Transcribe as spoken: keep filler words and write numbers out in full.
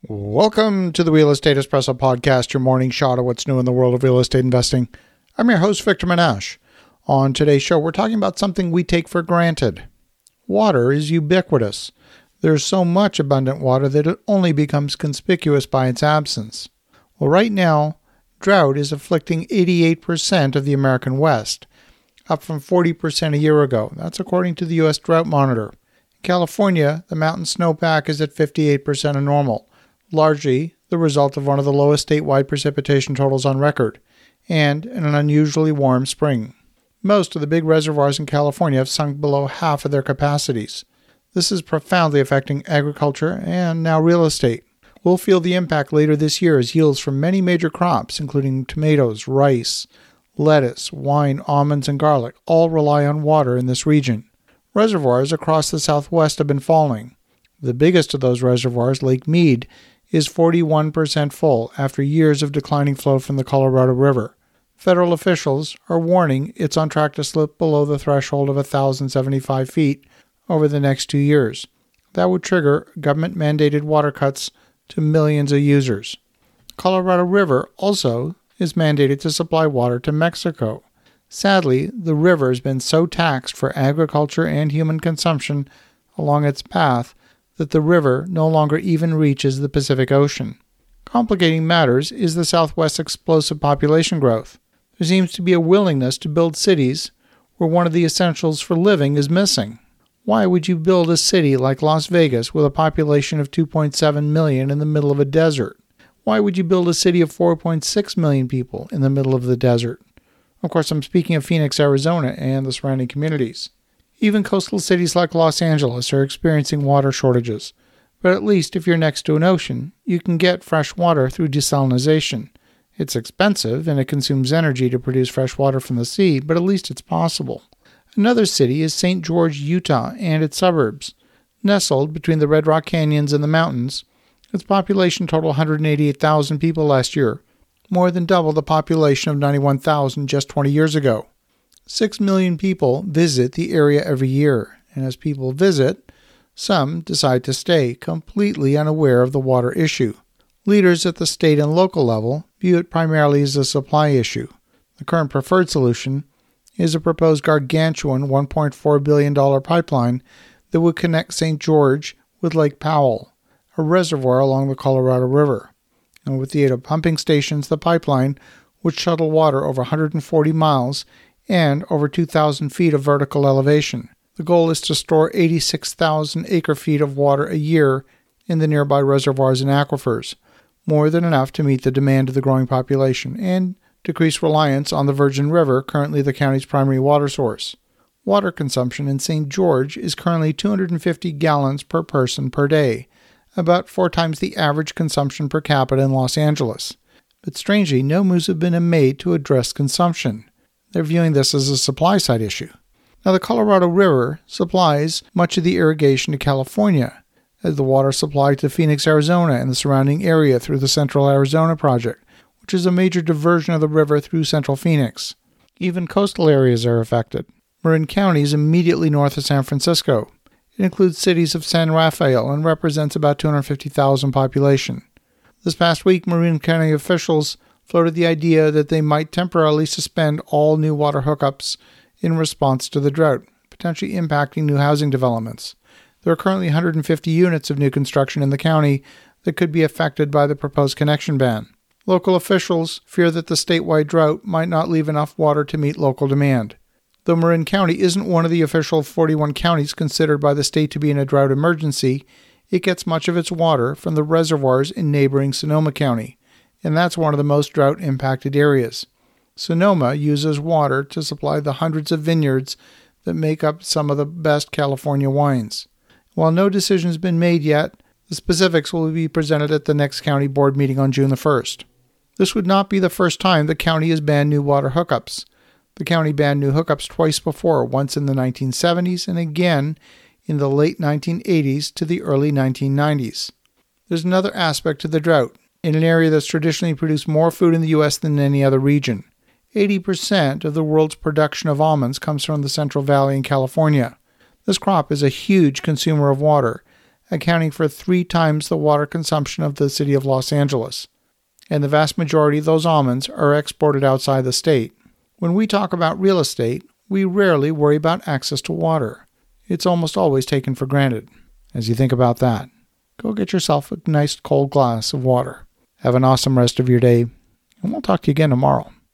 Welcome to the Real Estate Espresso Podcast, your morning shot of what's new in the world of real estate investing. I'm your host, Victor Menashe. On today's show, we're talking about something we take for granted. Water is ubiquitous. There's so much abundant water that it only becomes conspicuous by its absence. Well, right now, drought is afflicting eighty-eight percent of the American West, up from forty percent a year ago. That's according to the U S Drought Monitor. In California, the mountain snowpack is at fifty-eight percent of normal, largely the result of one of the lowest statewide precipitation totals on record, and an unusually warm spring. Most of the big reservoirs in California have sunk below half of their capacities. This is profoundly affecting agriculture and now real estate. We'll feel the impact later this year as yields from many major crops, including tomatoes, rice, lettuce, wine, almonds, and garlic, all rely on water in this region. Reservoirs across the Southwest have been falling. The biggest of those reservoirs, Lake Mead, is forty-one percent full after years of declining flow from the Colorado River. Federal officials are warning it's on track to slip below the threshold of one thousand seventy-five feet over the next two years. That would trigger government-mandated water cuts to millions of users. Colorado River also is mandated to supply water to Mexico. Sadly, the river has been so taxed for agriculture and human consumption along its path that the river no longer even reaches the Pacific Ocean. Complicating matters is the Southwest's explosive population growth. There seems to be a willingness to build cities where one of the essentials for living is missing. Why would you build a city like Las Vegas with a population of two point seven million in the middle of a desert? Why would you build a city of four point six million people in the middle of the desert? Of course, I'm speaking of Phoenix, Arizona, and the surrounding communities. Even coastal cities like Los Angeles are experiencing water shortages. But at least if you're next to an ocean, you can get fresh water through desalination. It's expensive and it consumes energy to produce fresh water from the sea, but at least it's possible. Another city is Saint George, Utah, and its suburbs. Nestled between the Red Rock Canyons and the mountains, its population totaled one hundred eighty-eight thousand people last year, more than double the population of ninety-one thousand just twenty years ago. Six million people visit the area every year, and as people visit, some decide to stay, completely unaware of the water issue. Leaders at the state and local level view it primarily as a supply issue. The current preferred solution is a proposed gargantuan one point four billion dollars pipeline that would connect Saint George with Lake Powell, a reservoir along the Colorado River. And with the aid of pumping stations, the pipeline would shuttle water over one hundred forty miles and over two thousand feet of vertical elevation. The goal is to store eighty-six thousand acre-feet of water a year in the nearby reservoirs and aquifers, more than enough to meet the demand of the growing population and decrease reliance on the Virgin River, currently the county's primary water source. Water consumption in Saint George is currently two hundred fifty gallons per person per day, about four times the average consumption per capita in Los Angeles. But strangely, no moves have been made to address consumption. They're viewing this as a supply-side issue. Now, the Colorado River supplies much of the irrigation to California, as the water supply to Phoenix, Arizona, and the surrounding area through the Central Arizona Project, which is a major diversion of the river through central Phoenix. Even coastal areas are affected. Marin County is immediately north of San Francisco. It includes cities of San Rafael and represents about two hundred fifty thousand population. This past week, Marin County officials floated the idea that they might temporarily suspend all new water hookups in response to the drought, potentially impacting new housing developments. There are currently one hundred fifty units of new construction in the county that could be affected by the proposed connection ban. Local officials fear that the statewide drought might not leave enough water to meet local demand. Though Marin County isn't one of the official forty-one counties considered by the state to be in a drought emergency, it gets much of its water from the reservoirs in neighboring Sonoma County, and that's one of the most drought-impacted areas. Sonoma uses water to supply the hundreds of vineyards that make up some of the best California wines. While no decision has been made yet, the specifics will be presented at the next county board meeting on June the first. This would not be the first time the county has banned new water hookups. The county banned new hookups twice before, once in the nineteen seventies and again in the late nineteen eighties to the early nineteen nineties. There's another aspect to the drought, in an area that's traditionally produced more food in the U S than any other region. eighty percent of the world's production of almonds comes from the Central Valley in California. This crop is a huge consumer of water, accounting for three times the water consumption of the city of Los Angeles. And the vast majority of those almonds are exported outside the state. When we talk about real estate, we rarely worry about access to water. It's almost always taken for granted. As you think about that, go get yourself a nice cold glass of water. Have an awesome rest of your day, and we'll talk to you again tomorrow.